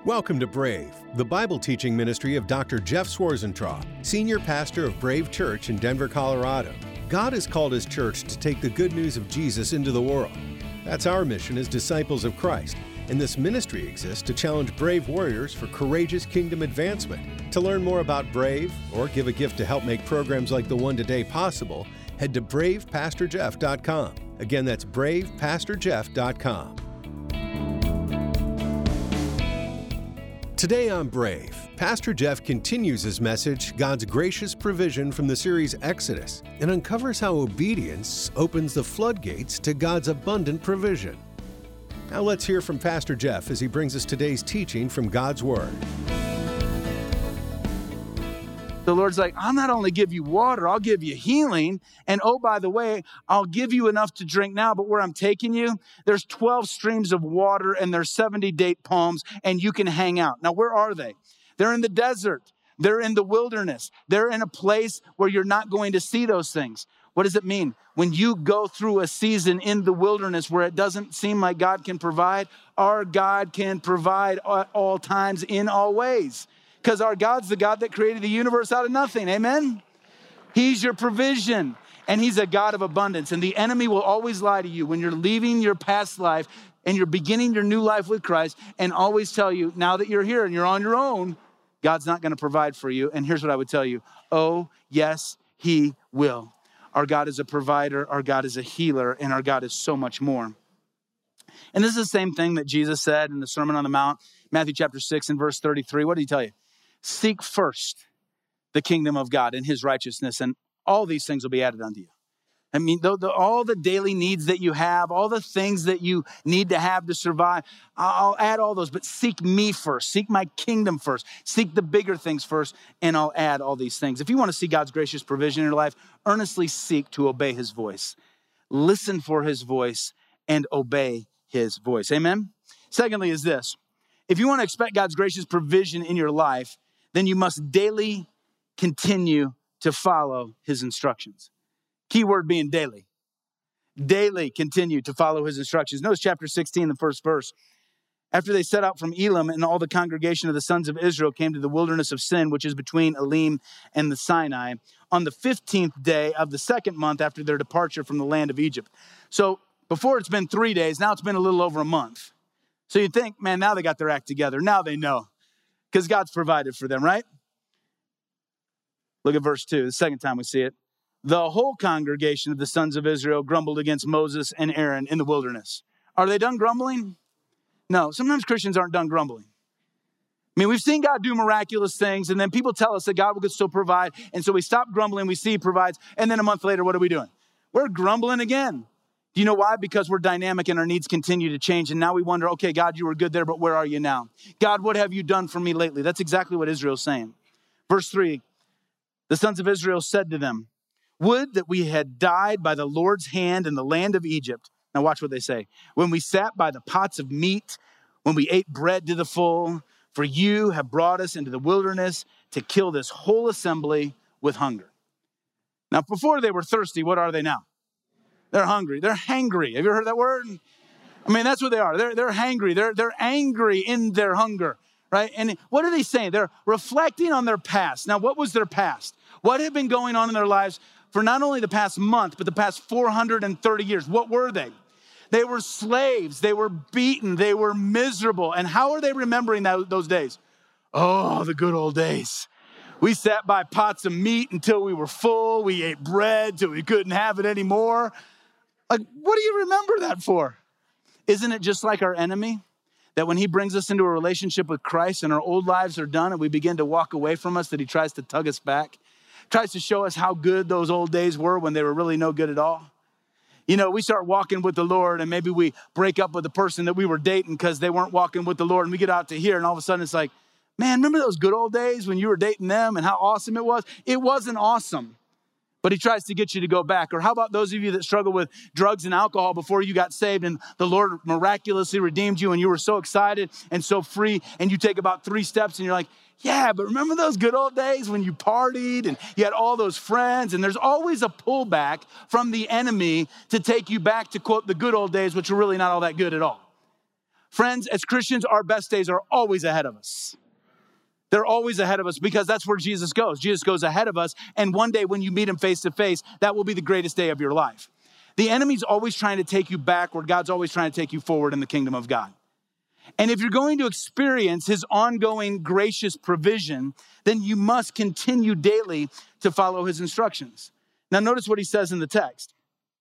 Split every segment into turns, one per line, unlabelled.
Welcome to Brave, the Bible teaching ministry of Dr. Jeff Swarzentraub, senior pastor of Brave Church in Denver, Colorado. God has called His church to take the good news of Jesus into the world. That's our mission as disciples of Christ, and this ministry exists to challenge brave warriors for courageous kingdom advancement. To learn more about Brave, or give a gift to help make programs like the one today possible, head to bravepastorjeff.com. Again, that's bravepastorjeff.com. Today on Brave, Pastor Jeff continues his message, God's Gracious Provision, from the series Exodus, and uncovers how obedience opens the floodgates to God's abundant provision. Now let's hear from Pastor Jeff as he brings us today's teaching from God's Word.
The Lord's like, I'll not only give you water, I'll give you healing. And oh, by the way, I'll give you enough to drink now, but where I'm taking you, there's 12 streams of water and there's 70 date palms and you can hang out. Now, where are they? They're in the desert. They're in the wilderness. They're in a place where you're not going to see those things. What does it mean? When you go through a season in the wilderness where it doesn't seem like God can provide, our God can provide at all times in all ways. Because our God's the God that created the universe out of nothing. Amen? He's your provision. And He's a God of abundance. And the enemy will always lie to you when you're leaving your past life and you're beginning your new life with Christ, and always tell you, now that you're here and you're on your own, God's not going to provide for you. And here's what I would tell you. Oh, yes, He will. Our God is a provider. Our God is a healer. And our God is so much more. And this is the same thing that Jesus said in the Sermon on the Mount, Matthew chapter 6 and verse 33. What did He tell you? Seek first the kingdom of God and His righteousness, and all these things will be added unto you. I mean, all the daily needs that you have, all the things that you need to have to survive, I'll add all those, but seek me first. Seek my kingdom first. Seek the bigger things first, and I'll add all these things. If you want to see God's gracious provision in your life, earnestly seek to obey His voice. Listen for His voice and obey His voice. Amen? Secondly is this. If you want to expect God's gracious provision in your life, then you must daily continue to follow His instructions. Key word being daily. Daily continue to follow His instructions. Notice chapter 16, the first verse. After they set out from Elim, and all the congregation of the sons of Israel came to the wilderness of Sin, which is between Elim and the Sinai, on the 15th day of the second month after their departure from the land of Egypt. So before it's been 3 days, now it's been a little over a month. So you think, man, now they got their act together. Now they know. Because God's provided for them, right? Look at verse 2, the second time we see it. The whole congregation of the sons of Israel grumbled against Moses and Aaron in the wilderness. Are they done grumbling? No, sometimes Christians aren't done grumbling. I mean, we've seen God do miraculous things, and then people tell us that God will still provide, and so we stop grumbling, we see He provides, and then a month later, what are we doing? We're grumbling again. Do you know why? Because we're dynamic and our needs continue to change. And now we wonder, okay, God, you were good there, but where are you now? God, what have you done for me lately? That's exactly what Israel's saying. Verse 3, the sons of Israel said to them, would that we had died by the Lord's hand in the land of Egypt. Now watch what they say. When we sat by the pots of meat, when we ate bread to the full, for you have brought us into the wilderness to kill this whole assembly with hunger. Now before they were thirsty, what are they now? They're hungry. They're hangry. Have you ever heard that word? I mean, that's what they are. They're hangry. They're angry in their hunger, right? And what are they saying? They're reflecting on their past. Now, what was their past? What had been going on in their lives for not only the past month, but the past 430 years? What were they? They were slaves. They were beaten. They were miserable. And how are they remembering those days? Oh, the good old days. We sat by pots of meat until we were full. We ate bread till we couldn't have it anymore. Like, what do you remember that for? Isn't it just like our enemy? That when he brings us into a relationship with Christ and our old lives are done and we begin to walk away from us, that he tries to tug us back, tries to show us how good those old days were when they were really no good at all. You know, we start walking with the Lord and maybe we break up with the person that we were dating because they weren't walking with the Lord, and we get out to here and all of a sudden it's like, man, remember those good old days when you were dating them and how awesome it was? It wasn't awesome. But he tries to get you to go back. Or how about those of you that struggle with drugs and alcohol before you got saved and the Lord miraculously redeemed you and you were so excited and so free, and you take about 3 steps and you're like, yeah, but remember those good old days when you partied and you had all those friends? And there's always a pullback from the enemy to take you back to, quote, the good old days, which are really not all that good at all. Friends, as Christians, our best days are always ahead of us. They're always ahead of us because that's where Jesus goes. Jesus goes ahead of us. And one day when you meet him face to face, that will be the greatest day of your life. The enemy's always trying to take you backward. God's always trying to take you forward in the kingdom of God. And if you're going to experience his ongoing gracious provision, then you must continue daily to follow his instructions. Now notice what he says in the text.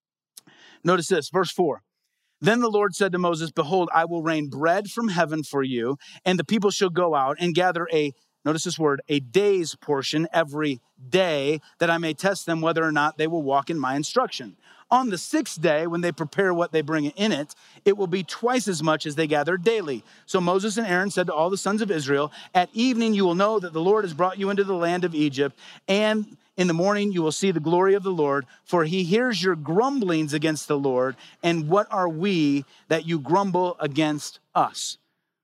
Notice this, verse 4. Then the Lord said to Moses, behold, I will rain bread from heaven for you, and the people shall go out and gather notice this word, a day's portion every day, that I may test them whether or not they will walk in my instruction. On the sixth day, when they prepare what they bring in it, it will be twice as much as they gather daily. So Moses and Aaron said to all the sons of Israel, at evening you will know that the Lord has brought you into the land of Egypt, and in the morning you will see the glory of the Lord, for he hears your grumblings against the Lord. And what are we that you grumble against us?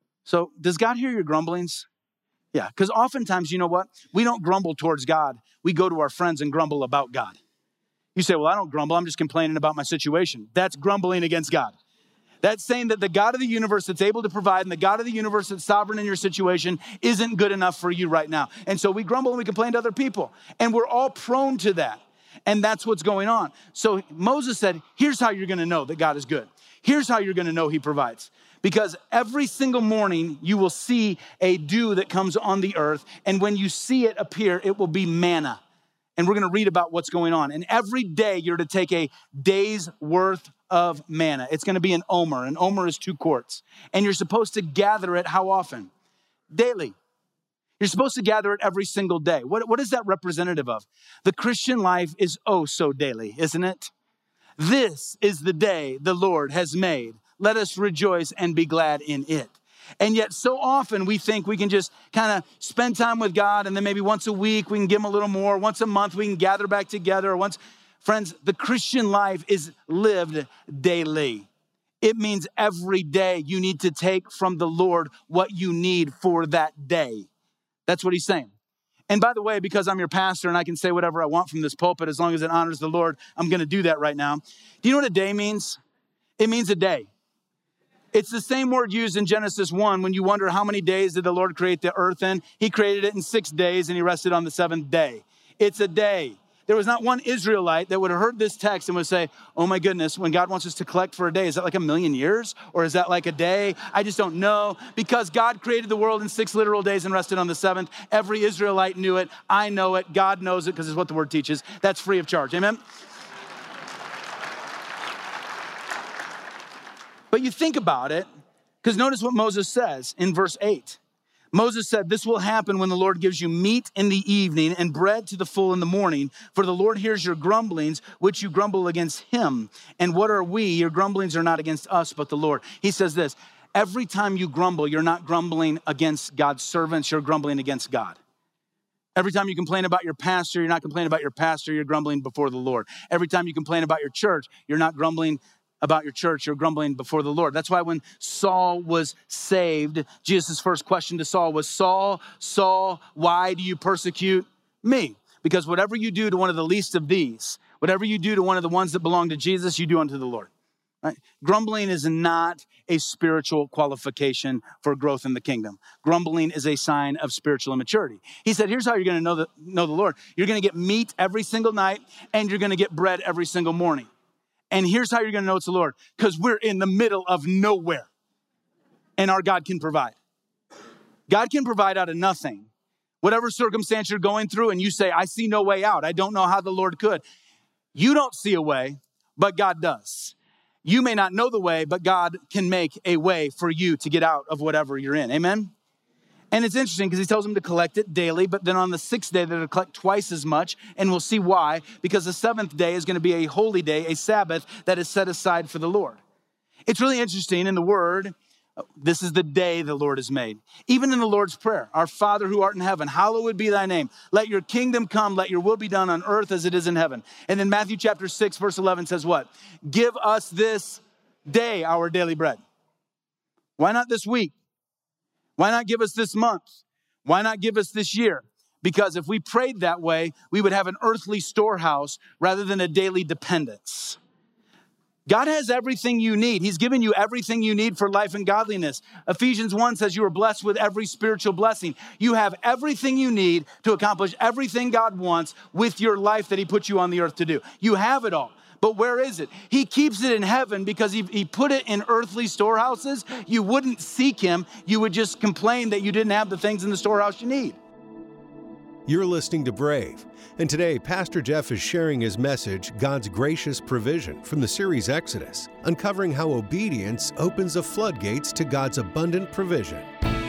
So does God hear your grumblings? Yeah, because oftentimes, you know what? We don't grumble towards God. We go to our friends and grumble about God. You say, well, I don't grumble. I'm just complaining about my situation. That's grumbling against God. That's saying that the God of the universe that's able to provide and the God of the universe that's sovereign in your situation isn't good enough for you right now. And so we grumble and we complain to other people. And we're all prone to that. And that's what's going on. So Moses said, here's how you're going to know that God is good. Here's how you're going to know he provides. Because every single morning you will see a dew that comes on the earth. And when you see it appear, it will be manna. And we're going to read about what's going on. And every day you're to take a day's worth of manna. It's going to be an omer. An omer is 2 quarts. And you're supposed to gather it how often? Daily. You're supposed to gather it every single day. What is that representative of? The Christian life is oh so daily, isn't it? This is the day the Lord has made. Let us rejoice and be glad in it. And yet so often we think we can just kind of spend time with God, and then maybe once a week we can give him a little more. Once a month we can gather back together. Friends, the Christian life is lived daily. It means every day you need to take from the Lord what you need for that day. That's what he's saying. And by the way, because I'm your pastor and I can say whatever I want from this pulpit as long as it honors the Lord, I'm going to do that right now. Do you know what a day means? It means a day. It's the same word used in Genesis 1 when you wonder how many days did the Lord create the earth in? He created it in 6 days and he rested on the 7th day. It's a day. There was not one Israelite that would have heard this text and would say, oh my goodness, when God wants us to collect for a day, is that like 1,000,000 years? Or is that like a day? I just don't know. Because God created the world in 6 literal days and rested on the 7th. Every Israelite knew it. I know it. God knows it because it's what the word teaches. That's free of charge. Amen? But you think about it, because notice what Moses says in verse 8. Moses said, this will happen when the Lord gives you meat in the evening and bread to the full in the morning. For the Lord hears your grumblings, which you grumble against him. And what are we? Your grumblings are not against us, but the Lord. He says this, every time you grumble, you're not grumbling against God's servants, you're grumbling against God. Every time you complain about your pastor, you're not complaining about your pastor, you're grumbling before the Lord. Every time you complain about your church, you're not grumbling about your church, you're grumbling before the Lord. That's why when Saul was saved, Jesus' first question to Saul was, Saul, Saul, why do you persecute me? Because whatever you do to one of the least of these, whatever you do to one of the ones that belong to Jesus, you do unto the Lord. Right? Grumbling is not a spiritual qualification for growth in the kingdom. Grumbling is a sign of spiritual immaturity. He said, here's how you're going to know the Lord. You're going to get meat every single night, and you're going to get bread every single morning. And here's how you're going to know it's the Lord. Because we're in the middle of nowhere. And our God can provide. God can provide out of nothing. Whatever circumstance you're going through and you say, I see no way out. I don't know how the Lord could. You don't see a way, but God does. You may not know the way, but God can make a way for you to get out of whatever you're in. Amen? And it's interesting because he tells them to collect it daily, but then on the 6th day, they're to collect twice as much. And we'll see why, because the 7th day is going to be a holy day, a Sabbath that is set aside for the Lord. It's really interesting in the word, this is the day the Lord has made. Even in the Lord's Prayer, our Father who art in heaven, hallowed be thy name. Let your kingdom come, let your will be done on earth as it is in heaven. And then Matthew chapter 6, verse 11 says what? Give us this day our daily bread. Why not this week? Why not give us this month? Why not give us this year? Because if we prayed that way, we would have an earthly storehouse rather than a daily dependence. God has everything you need. He's given you everything you need for life and godliness. Ephesians 1 says you are blessed with every spiritual blessing. You have everything you need to accomplish everything God wants with your life that he put you on the earth to do. You have it all. But where is it? He keeps it in heaven because he put it in earthly storehouses. You wouldn't seek him. You would just complain that you didn't have the things in the storehouse you need.
You're listening to Brave, and today Pastor Jeff is sharing his message, God's Gracious Provision, from the series Exodus, uncovering how obedience opens the floodgates to God's abundant provision.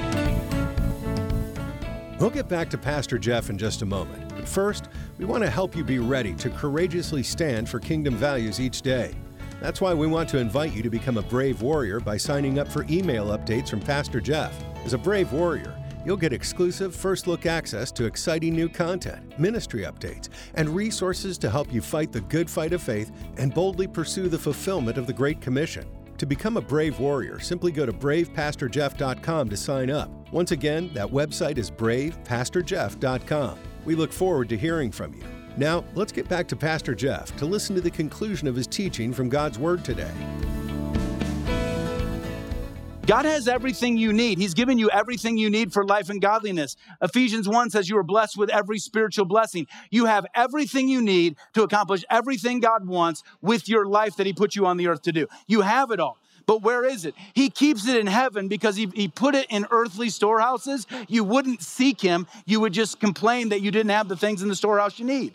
We'll get back to Pastor Jeff in just a moment, but first, we want to help you be ready to courageously stand for kingdom values each day. That's why we want to invite you to become a Brave Warrior by signing up for email updates from Pastor Jeff. As a Brave Warrior, you'll get exclusive first-look access to exciting new content, ministry updates, and resources to help you fight the good fight of faith and boldly pursue the fulfillment of the Great Commission. To become a Brave Warrior, simply go to bravepastorjeff.com to sign up. Once again, that website is bravepastorjeff.com. We look forward to hearing from you. Now, let's get back to Pastor Jeff to listen to the conclusion of his teaching from God's Word today.
God has everything you need. He's given you everything you need for life and godliness. Ephesians 1 says you are blessed with every spiritual blessing. You have everything you need to accomplish everything God wants with your life that he put you on the earth to do. You have it all. But where is it? He keeps it in heaven because he put it in earthly storehouses. You wouldn't seek him. You would just complain that you didn't have the things in the storehouse you need.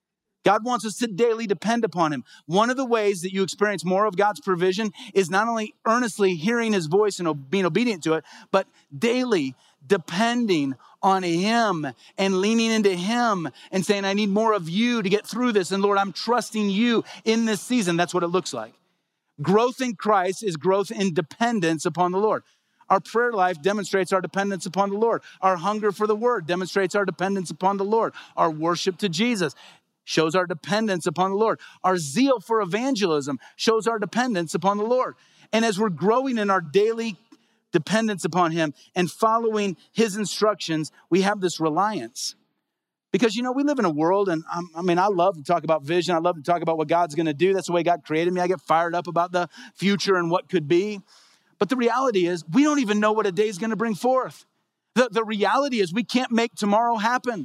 God wants us to daily depend upon him. One of the ways that you experience more of God's provision is not only earnestly hearing his voice and being obedient to it, but daily depending on him and leaning into him and saying, I need more of you to get through this. And Lord, I'm trusting you in this season. That's what it looks like. Growth in Christ is growth in dependence upon the Lord. Our prayer life demonstrates our dependence upon the Lord. Our hunger for the word demonstrates our dependence upon the Lord. Our worship to Jesus shows our dependence upon the Lord. Our zeal for evangelism shows our dependence upon the Lord. And as we're growing in our daily dependence upon him and following his instructions, we have this reliance. Because, we live in a world, and I love to talk about vision. I love to talk about what God's going to do. That's the way God created me. I get fired up about the future and what could be. But the reality is, we don't even know what a day is going to bring forth. The reality is, we can't make tomorrow happen.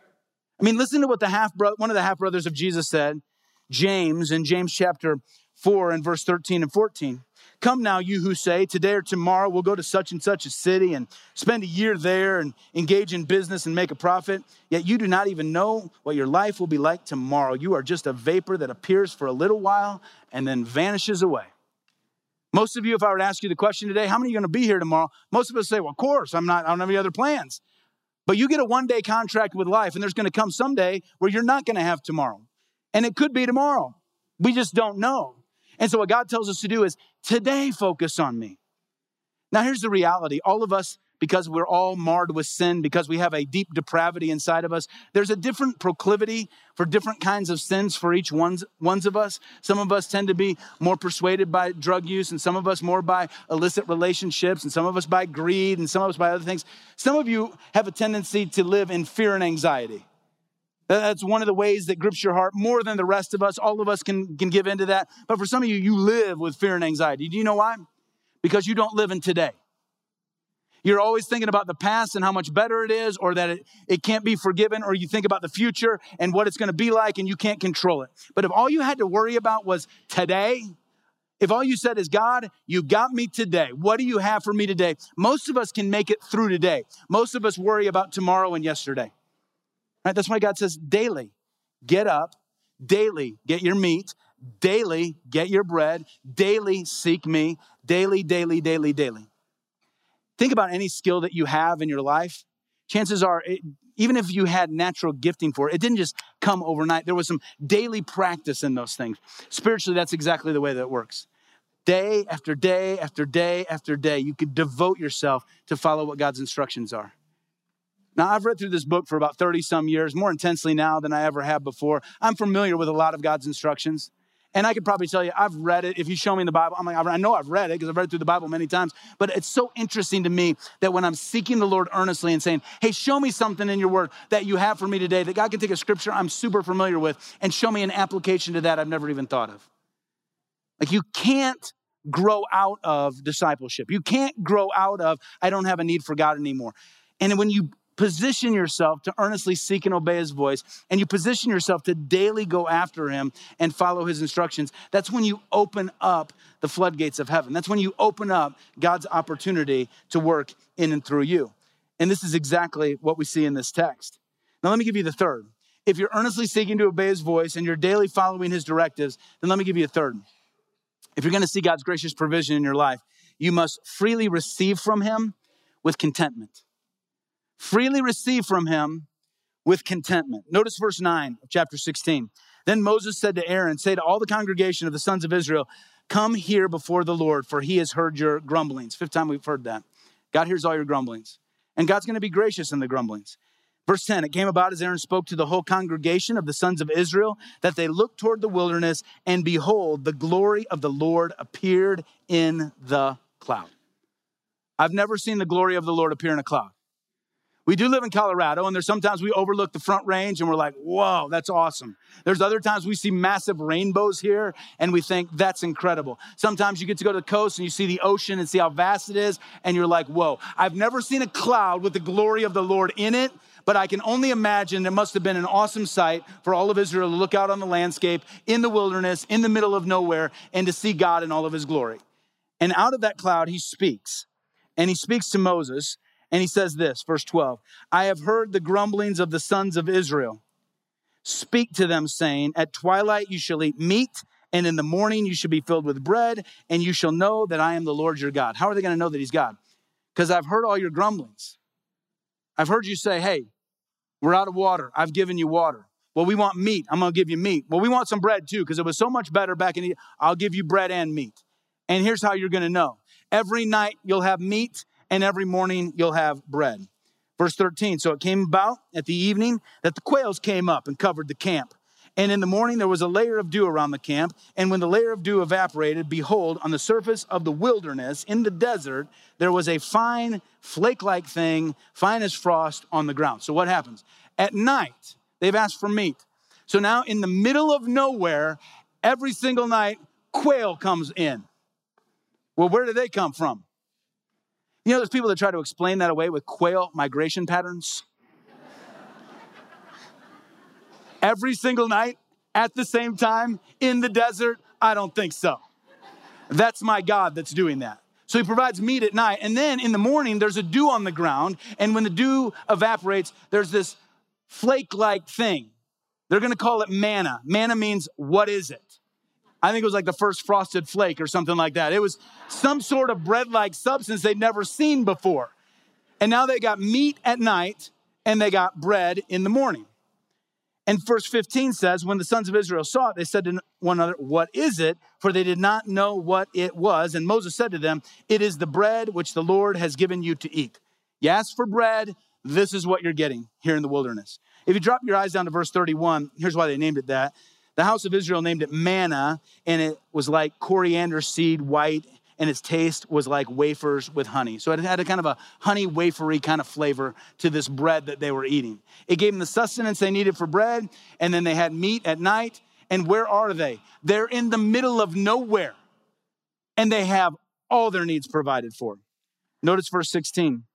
Listen to what one of the half-brothers of Jesus said, James, in James chapter 4 and verse 13 and 14. Come now, you who say, today or tomorrow we'll go to such and such a city and spend a year there and engage in business and make a profit. Yet you do not even know what your life will be like tomorrow. You are just a vapor that appears for a little while and then vanishes away. Most of you, if I were to ask you the question today, how many are going to be here tomorrow? Most of us say, well, of course, I don't have any other plans. But you get a one-day contract with life, and there's going to come someday where you're not going to have tomorrow. And it could be tomorrow. We just don't know. And so what God tells us to do is today focus on me. Now, here's the reality. All of us, because we're all marred with sin, because we have a deep depravity inside of us, there's a different proclivity for different kinds of sins for each ones of us. Some of us tend to be more persuaded by drug use, and some of us more by illicit relationships, and some of us by greed, and some of us by other things. Some of you have a tendency to live in fear and anxiety. That's one of the ways that grips your heart more than the rest of us. All of us can give into that. But for some of you, you live with fear and anxiety. Do you know why? Because you don't live in today. You're always thinking about the past and how much better it is, or that it can't be forgiven, or you think about the future and what it's going to be like and you can't control it. But if all you had to worry about was today, if all you said is, God, you got me today. What do you have for me today? Most of us can make it through today. Most of us worry about tomorrow and yesterday. Right? That's why God says daily, get up, daily, get your meat, daily, get your bread, daily, seek me, daily, daily, daily, daily. Think about any skill that you have in your life. Chances are, even if you had natural gifting for it, it didn't just come overnight. There was some daily practice in those things. Spiritually, that's exactly the way that it works. Day after day after day after day, you could devote yourself to follow what God's instructions are. Now, I've read through this book for about 30 some years, more intensely now than I ever have before. I'm familiar with a lot of God's instructions. And I could probably tell you, I've read it. If you show me in the Bible, I know I've read it because I've read through the Bible many times. But it's so interesting to me that when I'm seeking the Lord earnestly and saying, hey, show me something in your word that you have for me today, that God can take a scripture I'm super familiar with and show me an application to that I've never even thought of. Like you can't grow out of discipleship. You can't grow out of, I don't have a need for God anymore. And when you position yourself to earnestly seek and obey his voice, and you position yourself to daily go after him and follow his instructions, that's when you open up the floodgates of heaven. That's when you open up God's opportunity to work in and through you. And this is exactly what we see in this text. Now, let me give you the third. If you're earnestly seeking to obey his voice and you're daily following his directives, then let me give you a third. If you're going to see God's gracious provision in your life, you must freely receive from him with contentment. Freely receive from him with contentment. Notice verse 9 of chapter 16. Then Moses said to Aaron, say to all the congregation of the sons of Israel, come here before the Lord, for he has heard your grumblings. Fifth time we've heard that. God hears all your grumblings. And God's going to be gracious in the grumblings. Verse 10, it came about as Aaron spoke to the whole congregation of the sons of Israel that they looked toward the wilderness, and behold, the glory of the Lord appeared in the cloud. I've never seen the glory of the Lord appear in a cloud. We do live in Colorado, and there's sometimes we overlook the Front Range, and we're like, whoa, that's awesome. There's other times we see massive rainbows here, and we think that's incredible. Sometimes you get to go to the coast, and you see the ocean and see how vast it is, and you're like, whoa. I've never seen a cloud with the glory of the Lord in it, but I can only imagine it must have been an awesome sight for all of Israel to look out on the landscape, in the wilderness, in the middle of nowhere, and to see God in all of his glory. And out of that cloud, he speaks, and he speaks to Moses. And he says this, verse 12, I have heard the grumblings of the sons of Israel. Speak to them, saying, at twilight you shall eat meat, and in the morning you shall be filled with bread, and you shall know that I am the Lord your God. How are they going to know that he's God? Because I've heard all your grumblings. I've heard you say, hey, we're out of water. I've given you water. Well, we want meat. I'm going to give you meat. Well, we want some bread too, because it was so much better back in the, I'll give you bread and meat. And here's how you're going to know. Every night you'll have meat, and every morning you'll have bread. Verse 13, so it came about at the evening that the quails came up and covered the camp. And in the morning there was a layer of dew around the camp. And when the layer of dew evaporated, behold, on the surface of the wilderness in the desert, there was a fine flake-like thing, fine as frost on the ground. So what happens? At night, they've asked for meat. So now in the middle of nowhere, every single night, quail comes in. Well, where do they come from? You know, there's people that try to explain that away with quail migration patterns. Every single night, at the same time, in the desert, I don't think so. That's my God that's doing that. So he provides meat at night, and then in the morning, there's a dew on the ground, and when the dew evaporates, there's this flake-like thing. They're going to call it manna. Manna means, what is it? I think it was like the first frosted flake or something like that. It was some sort of bread-like substance they'd never seen before. And now they got meat at night and they got bread in the morning. And verse 15 says, when the sons of Israel saw it, they said to one another, what is it? For they did not know what it was. And Moses said to them, it is the bread which the Lord has given you to eat. You asked for bread, this is what you're getting here in the wilderness. If you drop your eyes down to verse 31, here's why they named it that. The house of Israel named it manna, and it was like coriander seed white, and its taste was like wafers with honey. So it had a kind of a honey wafery kind of flavor to this bread that they were eating. It gave them the sustenance they needed for bread, and then they had meat at night. And where are they? They're in the middle of nowhere, and they have all their needs provided for. Notice verse 16.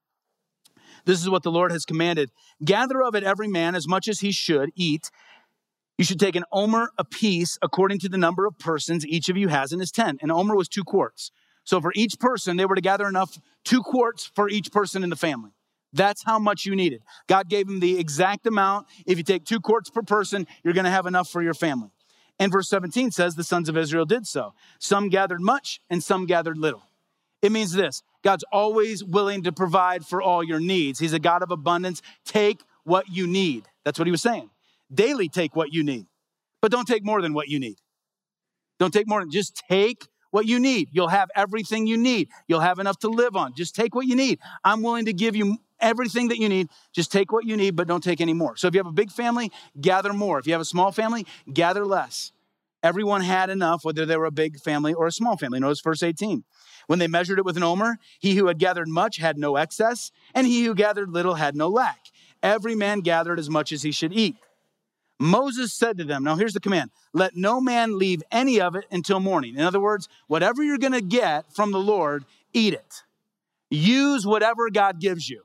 This is what the Lord has commanded. Gather of it every man as much as he should eat. You should take an omer apiece according to the number of persons each of you has in his tent. An omer was 2 quarts. So for each person, they were to gather enough 2 quarts for each person in the family. That's how much you needed. God gave them the exact amount. If you take 2 quarts per person, you're going to have enough for your family. And verse 17 says the sons of Israel did so. Some gathered much and some gathered little. It means this. God's always willing to provide for all your needs. He's a God of abundance. Take what you need. That's what he was saying. Daily take what you need, but don't take more than what you need. Don't take more than, just take what you need. You'll have everything you need. You'll have enough to live on. Just take what you need. I'm willing to give you everything that you need. Just take what you need, but don't take any more. So if you have a big family, gather more. If you have a small family, gather less. Everyone had enough, whether they were a big family or a small family. Notice verse 18. When they measured it with an omer, he who had gathered much had no excess, and he who gathered little had no lack. Every man gathered as much as he should eat. Moses said to them, now here's the command, let no man leave any of it until morning. In other words, whatever you're going to get from the Lord, eat it. Use whatever God gives you.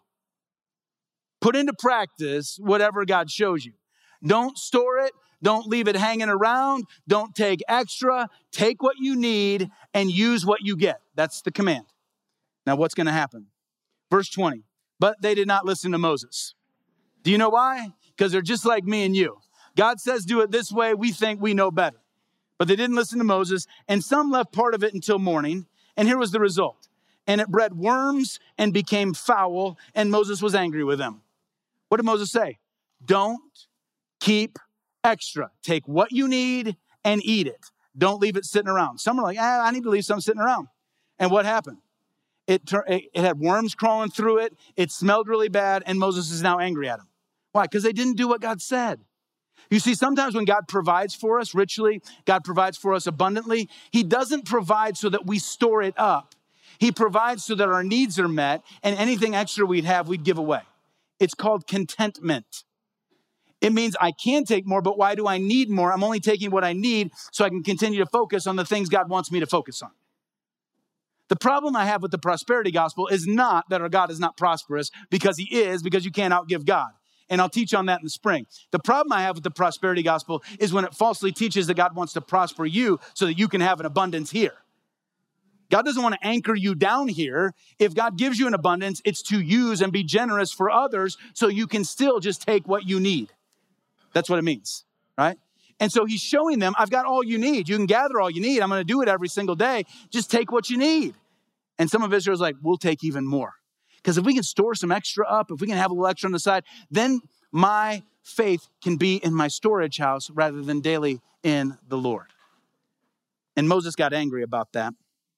Put into practice whatever God shows you. Don't store it. Don't leave it hanging around. Don't take extra. Take what you need and use what you get. That's the command. Now, what's going to happen? Verse 20, but they did not listen to Moses. Do you know why? Because they're just like me and you. God says do it this way. We think we know better. But they didn't listen to Moses, and some left part of it until morning. And here was the result. And it bred worms and became foul, and Moses was angry with them. What did Moses say? Don't keep extra. Take what you need and eat it. Don't leave it sitting around. Some are like, I need to leave some sitting around. And what happened? It had worms crawling through it. It smelled really bad, and Moses is now angry at them. Why? Because they didn't do what God said. You see, sometimes when God provides for us richly, God provides for us abundantly, he doesn't provide so that we store it up. He provides so that our needs are met, and anything extra we'd have, we'd give away. It's called contentment. It means I can take more, but why do I need more? I'm only taking what I need so I can continue to focus on the things God wants me to focus on. The problem I have with the prosperity gospel is not that our God is not prosperous, because he is, because you can't outgive God. And I'll teach on that in the spring. The problem I have with the prosperity gospel is when it falsely teaches that God wants to prosper you so that you can have an abundance here. God doesn't want to anchor you down here. If God gives you an abundance, it's to use and be generous for others so you can still just take what you need. That's what it means, right? And so he's showing them, I've got all you need. You can gather all you need. I'm going to do it every single day. Just take what you need. And some of Israel's like, we'll take even more. Because if we can store some extra up, if we can have a little extra on the side, then my faith can be in my storage house rather than daily in the Lord. And Moses got angry about that.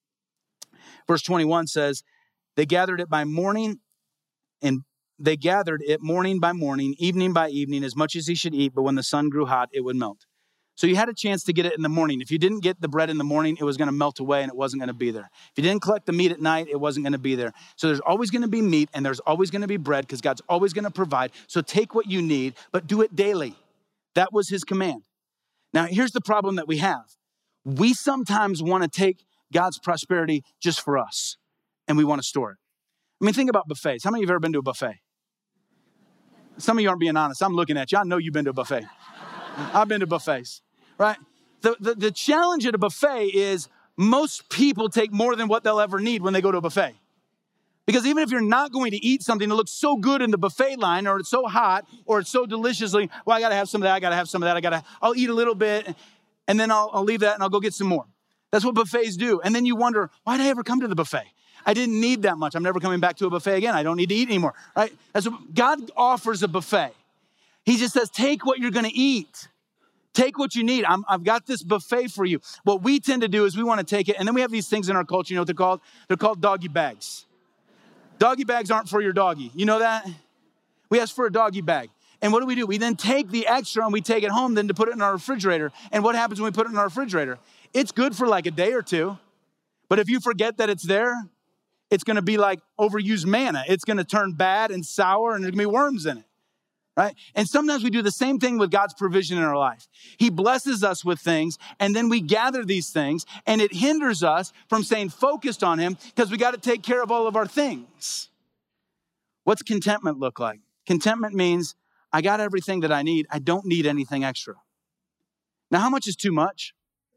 Verse 21 says, they gathered it by morning, and they gathered it morning by morning, evening by evening, as much as he should eat, but when the sun grew hot, it would melt. So you had a chance to get it in the morning. If you didn't get the bread in the morning, it was going to melt away and it wasn't going to be there. If you didn't collect the meat at night, it wasn't going to be there. So there's always going to be meat and there's always going to be bread because God's always going to provide. So take what you need, but do it daily. That was his command. Now, here's the problem that we have. We sometimes want to take God's prosperity just for us and we want to store it. I mean, think about buffets. How many of you have ever been to a buffet? Some of you aren't being honest. I'm looking at you. I know you've been to a buffet. I've been to buffets. Right? The challenge at a buffet is most people take more than what they'll ever need when they go to a buffet. Because even if you're not going to eat something that looks so good in the buffet line, or it's so hot, or it's so deliciously, well, I got to have some of that, I got to have some of that, I'll eat a little bit, and then I'll leave that and I'll go get some more. That's what buffets do. And then you wonder, why did I ever come to the buffet? I didn't need that much. I'm never coming back to a buffet again. I don't need to eat anymore, right? That's what God offers a buffet. He just says, take what you're going to eat. Take what you need. I've got this buffet for you. What we tend to do is we want to take it, and then we have these things in our culture. You know what they're called? They're called doggy bags. Doggy bags aren't for your doggy. You know that? We ask for a doggy bag. And what do? We then take the extra and we take it home then to put it in our refrigerator. And what happens when we put it in our refrigerator? It's good for like a day or two. But if you forget that it's there, it's going to be like overused manna. It's going to turn bad and sour, and there's going to be worms in it. Right? And sometimes we do the same thing with God's provision in our life. He blesses us with things, and then we gather these things, and it hinders us from staying focused on him because we got to take care of all of our things. What's contentment look like? Contentment means I got everything that I need. I don't need anything extra. Now, how much is too much?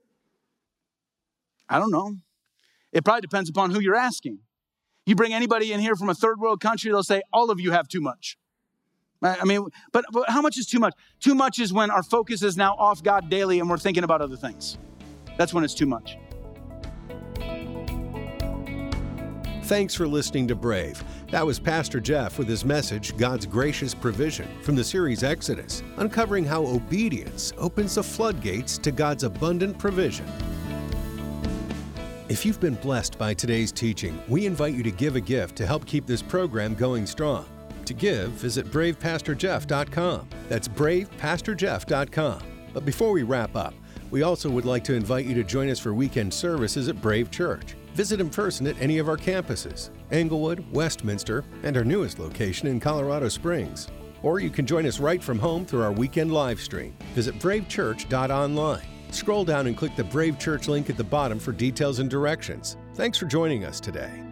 I don't know. It probably depends upon who you're asking. You bring anybody in here from a third world country, they'll say, all of you have too much. I mean, but how much is too much? Too much is when our focus is now off God daily and we're thinking about other things. That's when it's too much.
Thanks for listening to Brave. That was Pastor Jeff with his message, God's Gracious Provision, from the series Exodus, uncovering how obedience opens the floodgates to God's abundant provision. If you've been blessed by today's teaching, we invite you to give a gift to help keep this program going strong. To give, visit bravepastorjeff.com. That's bravepastorjeff.com. But before we wrap up, we also would like to invite you to join us for weekend services at Brave Church. Visit in person at any of our campuses, Englewood, Westminster, and our newest location in Colorado Springs. Or you can join us right from home through our weekend live stream. Visit bravechurch.online. Scroll down and click the Brave Church link at the bottom for details and directions. Thanks for joining us today.